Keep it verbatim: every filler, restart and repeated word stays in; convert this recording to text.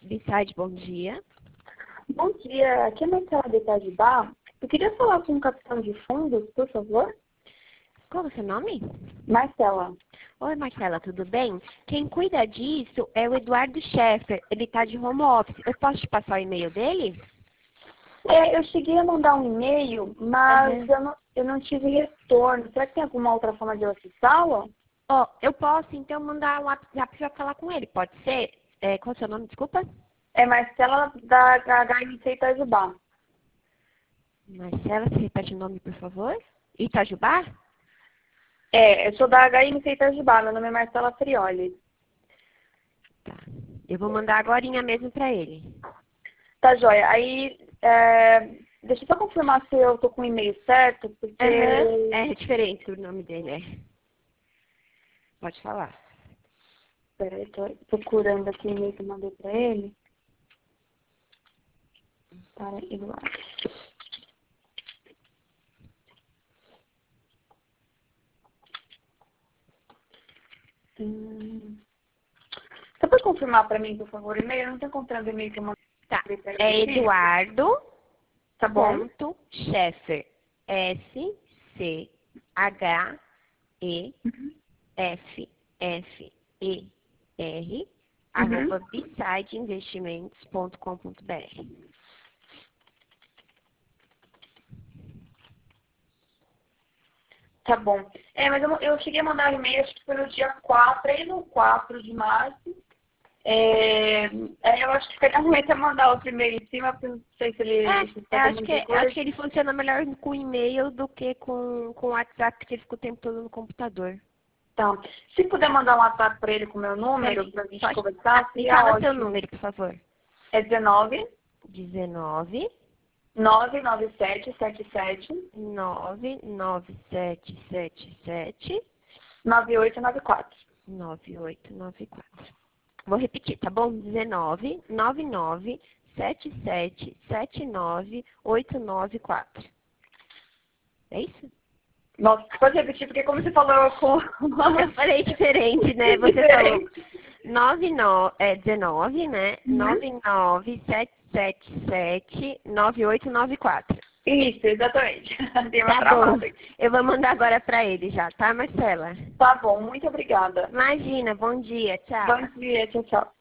B-Side, bom dia. Bom dia, aqui é Marcela de Itajubá. Eu queria falar com o capitão de fundos, por favor. Qual é o seu nome? Marcela. Oi, Marcela, tudo bem? Quem cuida disso é o Eduardo Scheffer. Ele está de home office. Eu posso te passar o e-mail dele? É, eu cheguei a mandar um e-mail, mas Uhum. eu, não, eu não tive retorno. Será que tem alguma outra forma de eu acessá-lo? Ó, eu posso, então, mandar um WhatsApp para falar com ele, pode ser? É, qual é o seu nome, desculpa? É Marcela da H M C Itajubá. Marcela, você repete o nome, por favor? Itajubá? É, eu sou da H M C Itajubá. Meu nome é Marcela Frioli. Tá. Eu vou mandar agorinha mesmo para ele. Tá, joia. Aí, é, deixa eu só confirmar se eu tô com o e-mail certo, porque... Uhum. É diferente o nome dele, é. Pode falar. Peraí, tô procurando aqui o e-mail que eu mandei pra ele. Para Eduardo. Hum. Você pode confirmar para mim, por favor, o e-mail? Eu não estou encontrando o e-mail que eu Tá. mandei para É ele. Eduardo Tá bom? ponto Scheffer. S C H E F F E R arroba Uhum. bisideinvestimentos ponto com ponto br. Tá bom. É, mas eu, eu cheguei a mandar um e-mail, acho que foi no dia quatro, três ou quatro de março. É, aí eu acho que ficaria ruim até mandar outro e-mail em cima, porque eu não sei se ele se É, eu está acho que, muita eu acho coisa. que ele funciona melhor com e-mail do que com, com WhatsApp, porque ele fica o tempo todo no computador. Então, se puder mandar um WhatsApp para ele com o meu número, Também. para a gente Pode. Ah, conversar, me seria fala seu ótimo. número, por favor. É dezenove, dezenove, nove nove sete sete sete, nove nove sete sete sete, nove oito nove quatro. nove oito nove quatro. Vou repetir, tá bom? dezenove, nove nove, sete sete, sete nove, oito nove quatro. É isso? Nossa, pode repetir, porque como você falou com... Eu falei diferente, né? Você falou Diferente. nove nove, é dezenove, né? Uhum. nove nove, sete sete sete, nove oito nove quatro. Isso, exatamente. Tem uma Tá bom. travada aqui. Eu vou mandar agora pra ele já, tá, Marcela? Tá bom, muito obrigada. Imagina, bom dia, tchau. Bom dia, tchau, tchau.